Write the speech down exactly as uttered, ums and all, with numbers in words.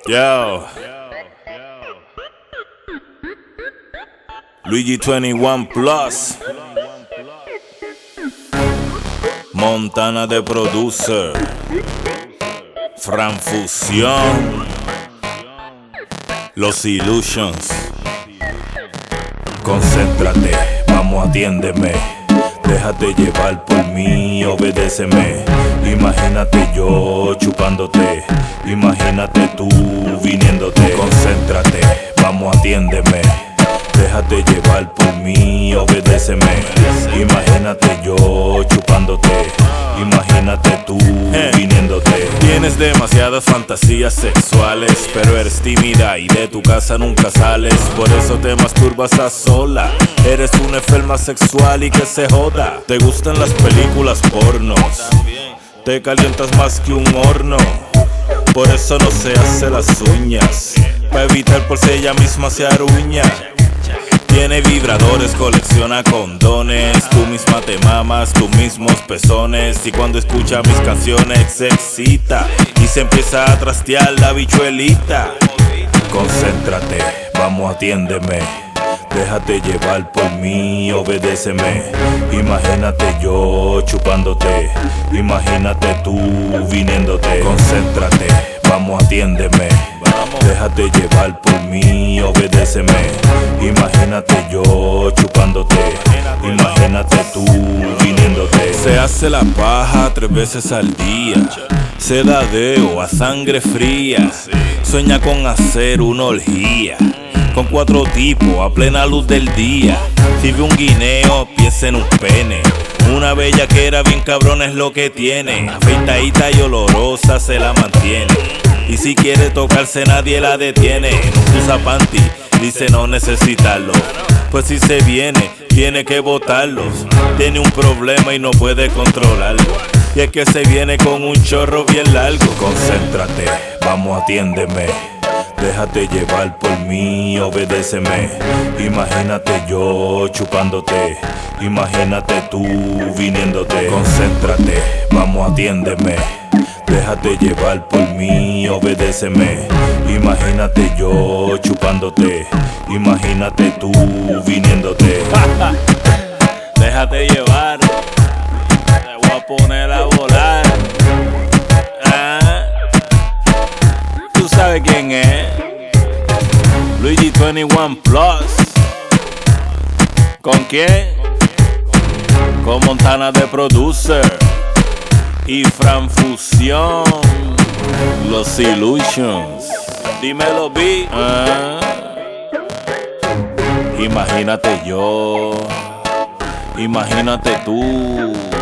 Yo. Luigi veintiuno Plus. Montana de Producer. Fran Fusión. Los Illusions. Concéntrate, vamos, atiéndeme. Déjate llevar por mí, obedéceme. Imagínate yo chupándote. Imagínate tú viniéndote. Concéntrate, vamos, atiéndeme. Déjate llevar por mí, obedéceme. Imagínate yo chupándote. Imagínate tú viniéndote. Tienes demasiadas fantasías sexuales, pero eres tímida y de tu casa nunca sales. Por eso te masturbas a sola. Eres una enferma sexual y que se joda. Te gustan las películas pornos. Te calientas más que un horno. Por eso no se hace las uñas, para evitar por si ella misma se aruña. Tiene vibradores, colecciona condones. Tú misma te mamas, tus mismos pezones. Y cuando escucha mis canciones se excita y se empieza a trastear la bichuelita. Concéntrate, vamos, atiéndeme. Déjate llevar por mí, obedéceme. Imagínate yo chupándote. Imagínate tú viniéndote. Concéntrate, vamos, atiéndeme. Déjate llevar por mí, obedéceme. Imagínate yo chupándote. Imagínate tú viniéndote. Se hace la paja tres veces al día. Se da deo a sangre fría. Sueña con hacer una orgía con cuatro tipos a plena luz del día. Si ve un guineo, piensa en un pene. Una bella que era bien cabrona es lo que tiene. Afeitadita y olorosa se la mantiene. Y si quiere tocarse nadie la detiene. No usa panty, dice no necesitarlo. Pues si se viene, tiene que botarlos. Tiene un problema y no puede controlarlo. Y es que se viene con un chorro bien largo. Concéntrate, vamos, atiéndeme. Déjate llevar por mí, obedéceme. Imagínate yo chupándote. Imagínate tú viniéndote. Concéntrate, vamos, atiéndeme. Déjate llevar por mí, obedéceme. Imagínate yo chupándote. Imagínate tú viniéndote. Déjate llevar. Te voy a poner a volar. Ah, tú sabes quién es. Luigi veintiuno Plus. ¿Con quién? Con Montana de Producer y Fran Fusión. Los Illusions. Dímelo, B. Ah. Imagínate yo. Imagínate tú.